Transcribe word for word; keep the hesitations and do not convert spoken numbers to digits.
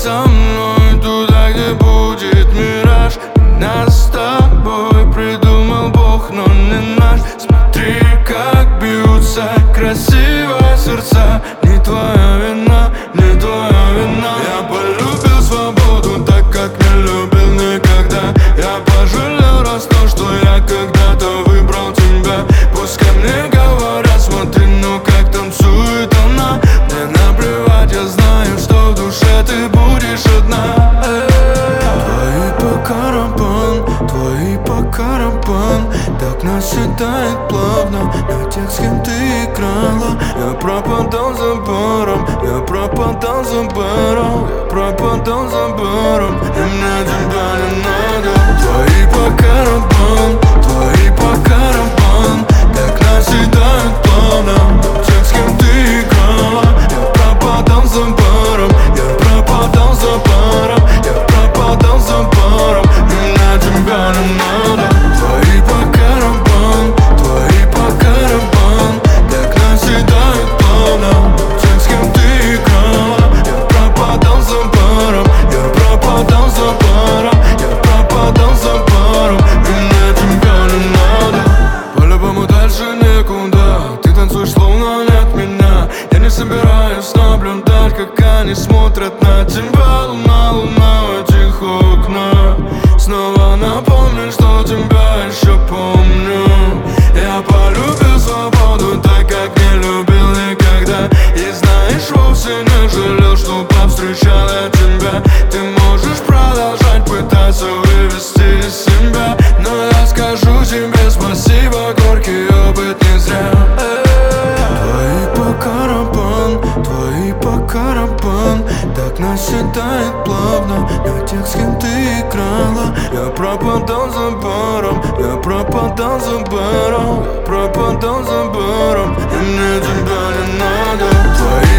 со мной туда, где будет мираж. Нас с тобой придумал Бог, но не наш. Смотри, как бьются красиво сердца. Не твоя вина, не твоя вина. Я полюбил свободу так, как не любил никогда. Я пожалел раз то, что я когда-то выбрал тебя. Пускай мне говорят, смотри, ну как танцует она. Мне наплевать, я знаю, что в душе ты будешь одна. Твои по карабан, твои по карабан. Так наседает плавно на тех, с кем ты играла. Я пропадал за баром, я пропадал за баром, я пропадал за баром, и мне тебя не надо. Твои по карабан, твои по карабан. Так наседает плавно на тех, с кем ты играла. Я пропадал за баром, я пропадал за баром, я пропадал за баром, и мне тебя не надо. Твои по карабан, твои по карабан. Так наседает плавно на тех, с кем ты играла. Я пропадал за баром, я пропадал за баром, я пропадал за баром, и мне тебя не надо. По-любому дальше некуда. Ты танцуешь, словно нет меня. Я не собираюсь наблюдать, как они смотрят на тебя. Луна, луна в этих окнах. Снова напомню, что тебя еще помню. Я полюбил свободу так, как не любил никогда. И знаешь, вовсе не жалел, что повстречал я тебя. Ты можешь продолжать пытаться вывести из себя, но я скажу тебе спасибо, горький опыт не зря. Твои по карабан, твои по карабан. Так наседает плавно на тех, с кем ты играла. Я пропадал за баром, я пропадал за баром, я пропадал за баром, и мне тебя не надо. Твои